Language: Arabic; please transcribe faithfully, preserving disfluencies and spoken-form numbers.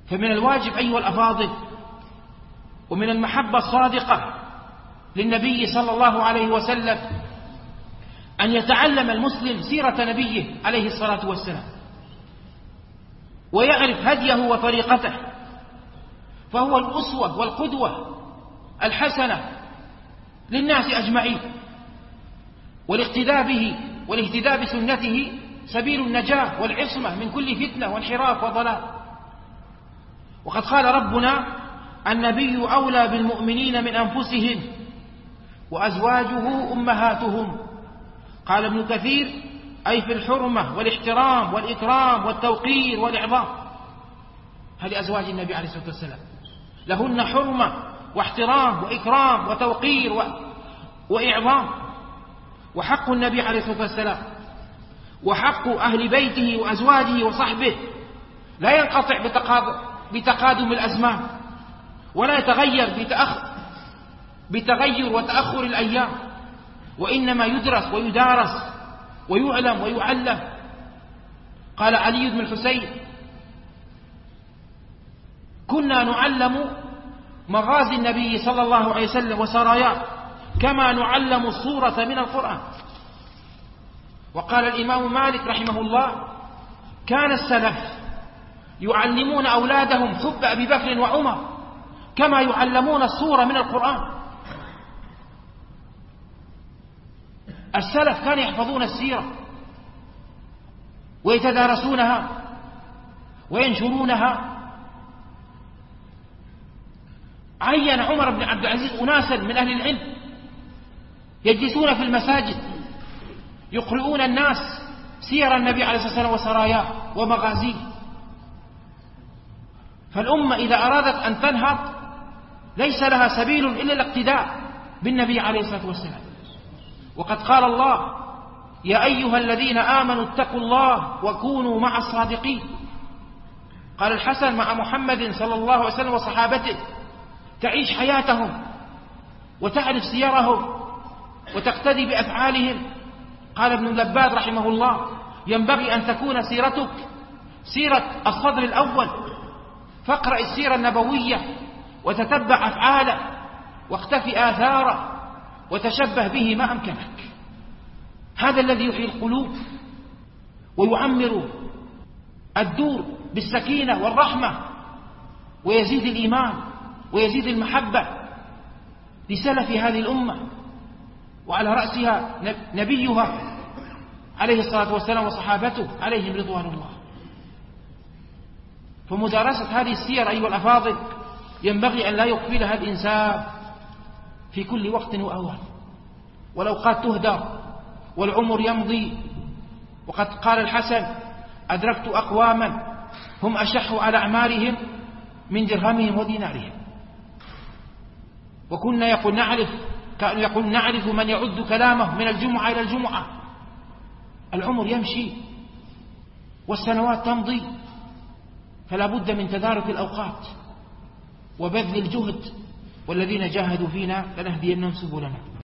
فمن الواجب أيها الأفاضل ومن المحبة الصادقة للنبي صلى الله عليه وسلم أن يتعلم المسلم سيرة نبيه عليه الصلاة والسلام ويعرف هديه وطريقته، فهو الأسوة والقدوة الحسنة للناس أجمعين، والاقتداء به والاهتداء بسنته سبيل النجاة والعصمة من كل فتنة وانحراف وضلال. وقد قال ربنا: النبي أولى بالمؤمنين من أنفسهم وأزواجه أمهاتهم. قال ابن كثير: أي في الحرمة والاحترام والإكرام والتوقير والإعظام. هذه أزواج النبي عليه الصلاة والسلام لهن حرمة واحترام وإكرام وتوقير و... وإعظام. وحق النبي عليه الصلاة والسلام وحق أهل بيته وأزواجه وصحبه لا ينقطع بتقاد... بتقادم الأزمان، ولا يتغير بتأخ... بتغير وتأخر الأيام، وإنما يدرس ويدارس ويعلم ويعلم. قال علي بن الحسين: كنا نعلم مغازي النبي صلى الله عليه وسلم وسراياه كما نعلم الصورة من القرآن. وقال الإمام مالك رحمه الله: كان السلف يعلمون أولادهم حب أبي بكر وعمر كما يعلمون الصورة من القرآن. السلف كانوا يحفظون السيرة ويتدارسونها وينشرونها. عين عمر بن عبد العزيز أناسا من أهل العلم يجلسون في المساجد يقرؤون الناس سير النبي عليه الصلاة والسلام وسراياه ومغازيه. فالأمة إذا أرادت أن تنهض ليس لها سبيل إلا الاقتداء بالنبي عليه الصلاة والسلام. وقد قال الله: يا أيها الذين آمنوا اتقوا الله وكونوا مع الصادقين. قال الحسن مع محمد صلى الله عليه وسلم وصحابته: تعيش حياتهم وتعرف سيرهم وتقتدي بأفعالهم. قال ابن لباد رحمه الله: ينبغي أن تكون سيرتك سيرة الصدر الأول، فاقرأ السيرة النبوية وتتبع أفعاله واقتفي آثاره وتشبه به ما أمكنك. هذا الذي يحيي القلوب ويعمر الدور بالسكينة والرحمة، ويزيد الإيمان ويزيد المحبة لسلف هذه الأمة، وعلى رأسها نبيها عليه الصلاة والسلام وصحابته عليهم رضوان الله. فمدارسة هذه السير أيها الأفاضل ينبغي أن لا يغفلها الإنسان في كل وقت وأوان، والأوقات تهدر والعمر يمضي. وقد قال الحسن: أدركت أقواما هم أشح على أعمارهم من درهمهم ودينارهم. وكنا يقول نعرف يقول نعرف من يعد كلامه من الجمعة إلى الجمعة. العمر يمشي والسنوات تمضي، فلا بد من تدارك الأوقات وبذل الجهد، والذين جاهدوا فينا لنهدينهم سبلنا.